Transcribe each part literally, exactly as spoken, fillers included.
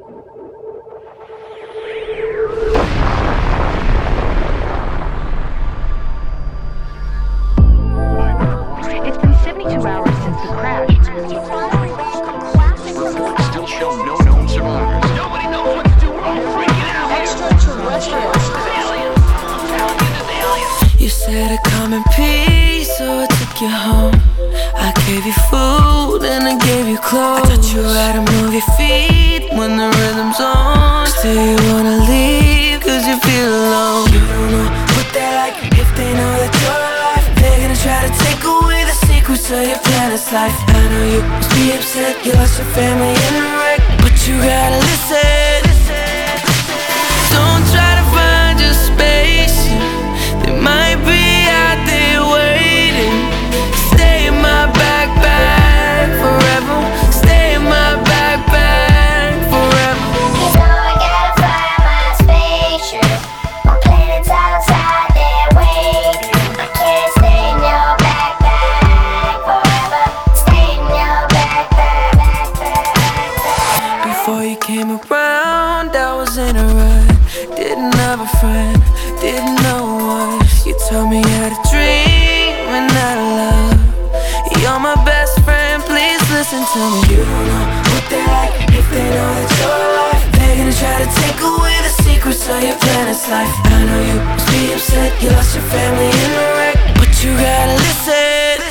It's been seventy-two hours since the crash. Reports still show no known survivors. Nobody knows what to do. We're all freaking out here. Extraterrestrials. Aliens. I'm telling you, there's aliens. You said to come in peace, so I took you home. I gave you food and I gave you clothes. I taught you how to move your feet when the rhythm's on. Still you wanna leave cause you feel alone. You don't know what they like if they know that you're alive. They're gonna try to take away the secrets of your planet's life. I know you must be upset, you lost your family in a wreck, but you gotta listen. Don't try to find your spaceship, they might be out there waiting. Stay in my backpack forever. Stay in my backpack forever. You know I gotta fly my spaceship. My planet's outside there waiting. I can't stay in your backpack forever. Stay in your backpack, backpack, backpack. Before you came around, I was in a rut. Didn't have a friend, didn't know what. You taught me how to dream and how to love. You're my best friend, please listen to me. You don't know what they like if they know that you're alive. They're gonna try to take away the secrets of your planet's life. I know you must be upset, you lost your family in a wreck, but you gotta listen.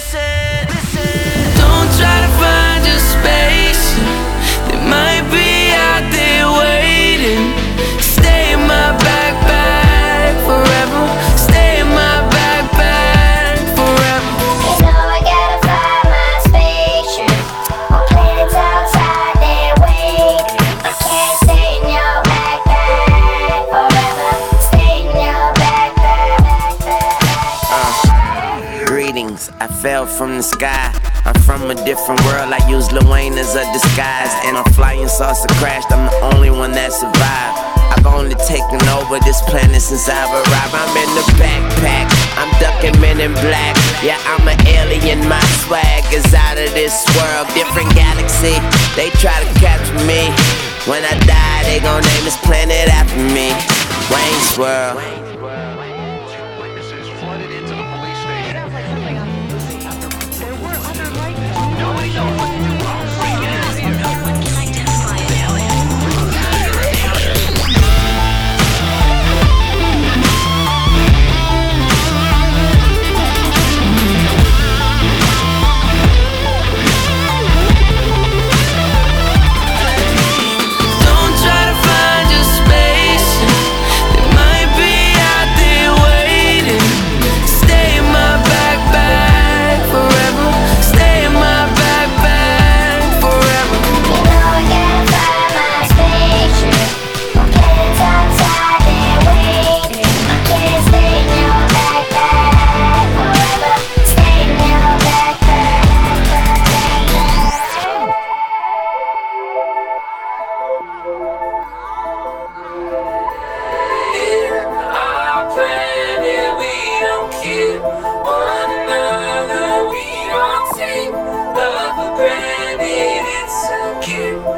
Don't try to find your spaceship, they might be out there waiting. Stay in my backpack forever. Stay in my backpack forever. You know I gotta fly my spaceship. My planet's outside there waiting. I can't stay in your backpack forever. Stay in your backpack, backpack, backpack. Greetings, I fell from the sky. I'm from a different world, I use Lil Wayne as a disguise. And my flying saucer crashed, I'm the only one that survived. I've only taken over this planet since I've arrived. I'm in the backpack, I'm ducking men in black. Yeah, I'm an alien, my swag is out of this world. Different galaxy, they try to capture me. When I die, they gon' name this planet after me, Wayne's World. Witnesses flooded into the police station. Sounds like something on the movie. There were other life forms. Nobody knows what to do. We're all freaking out here. No one can identify an alien. Don't try to find your spaceship, they might be out there waiting. Stay in my backpack forever. Stay in my backpack forever. You know I gotta fly my spaceship. My planet's outside there waiting. I can't stay in your backpack forever. Stay in your backpack, backpack, backpack. Our planet, we don't kill one another, we don't take love for granted, it's so cute.